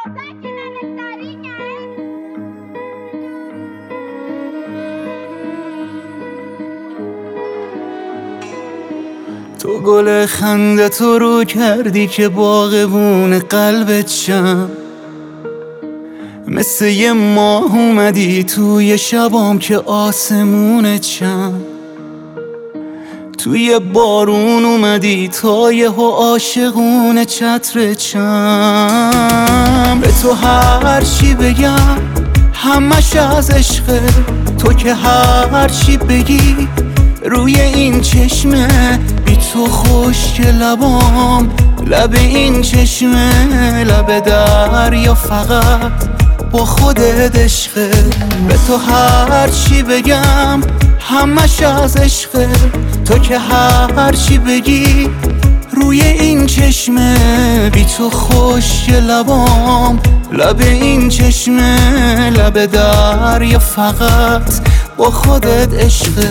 تو گل خنده تو رو کردی که باغبون قلبت شم، مثل یه ماه اومدی توی شبام که آسمونت شم. توی بارون اومدی تا یهو عاشقون چترت شم. به تو هر چی بگم همش از عشقه، تو که هر چی بگی روی این چشمه. بی تو خشک لبام لب این چشمه، لب دریا فقط با خودت عشقه. به تو هر چی بگم همش از عشقه، تو که هر چی بگی روی این چشمه. بی تو خشک لبام لب این چشمه، لب دریا فقط با خودت عشقه.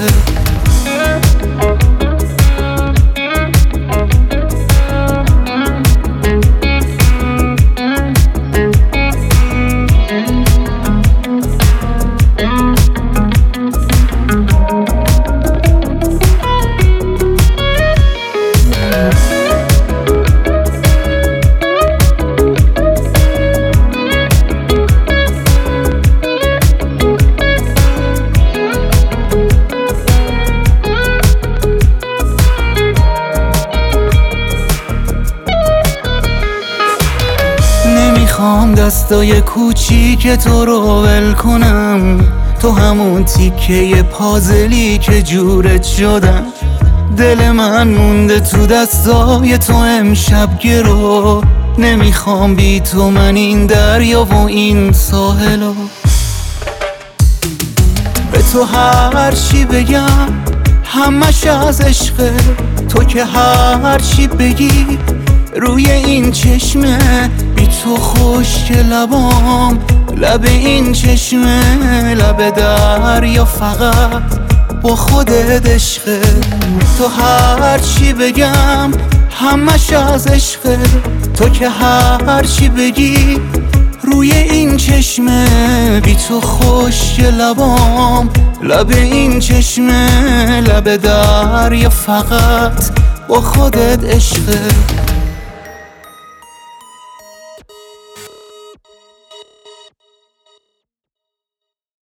نمیخوام دستای کوچیک تو رو ول کنم، تو همون تیکه پازلی که جورت شدم. دل من مونده تو دستای تو امشب گرو، نمیخوام بی تو من این دریا و این ساحلو. به تو هر چی بگم همش از عشقه، تو که هر چی بگی روی این چشمه. بی تو خشک لبام لب این چشمه، لب دریا فقط با خودت عشقه. تو هر چی بگم همش از عشقه، تو که هر چی بگی روی این چشمه. بی تو خشک لبام لب این چشمه، لب دریا فقط با خودت عشقه.